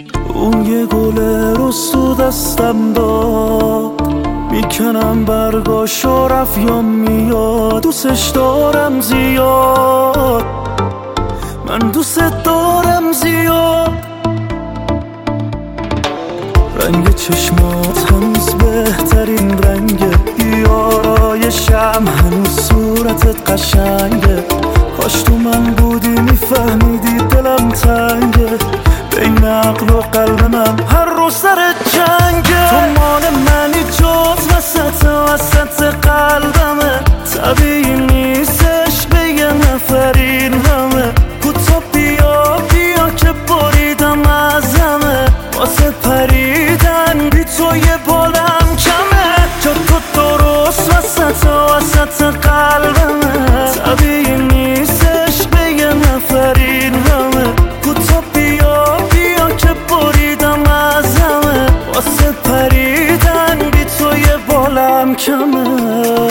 اون یه گل رستو دستم داد، میکنم برگاشو رفت یا میاد. دوستش دارم زیاد، من دوست دارم زیاد. رنگ چشمات هنوز بهترین رنگه، بیارایشم هنوز صورتت قشنگه. کاش تو من بودی میفهمیدی دلم تنگه، بین عقل و قلب من هر روز سر جنگه. تو مال منی جز وسط قلبمه، طبیعی نیستش به یه نفر این همه. کوتا بیا که بریدم ازمه، واسه پریدن بی تو یه بالم کمه. جا تو درست وسط قلبمه، طبیعی نیستش به یه نفر این همه. کوتا بیا که بریدم ازمه، واسه پریدن بی تو یه بالم کمه.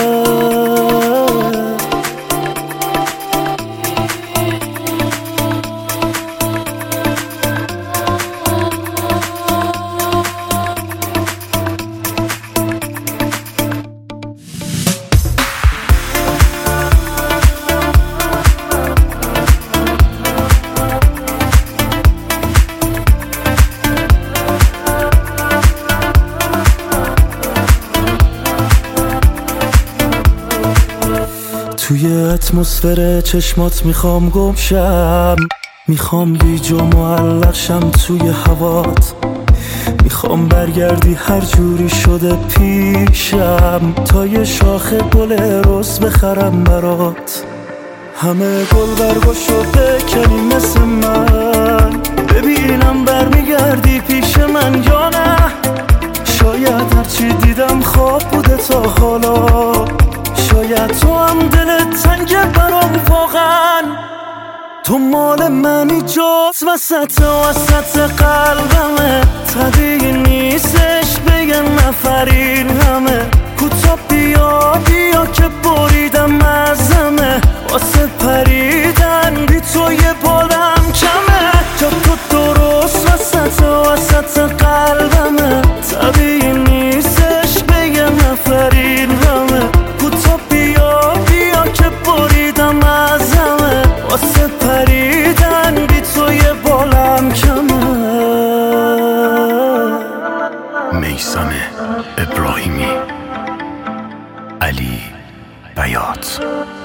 توی اتمسفر چشمات میخوام گم شم، میخوام گیج و معلق شم توی هوات. میخوام برگردی هر جوری شده پیشم، تا یه شاخه گل رز بخرم برات. همه گل برگاشو بکنی مثل من، ببینم برمیگردی پیش من یا نه. شاید هرچی دیدم خواب بوده تا حالا، شاید تو هم دلت تنگه برام واقعا. تو مال منی جز وسط قلبمه، طبیعی نیستش به یه نفر این همه. کوتا بیا که بریدم ازمه، واسه پریدن بی تو یه بالم کمه. جا تو درست وسط قلبمه، طبیعی نیستش به یه نفر این همه. کوتا بیا که بریدم ازمه، واسه پریدن بی تو یه بالم کمه. میثم ابراهیمی، علی بیات.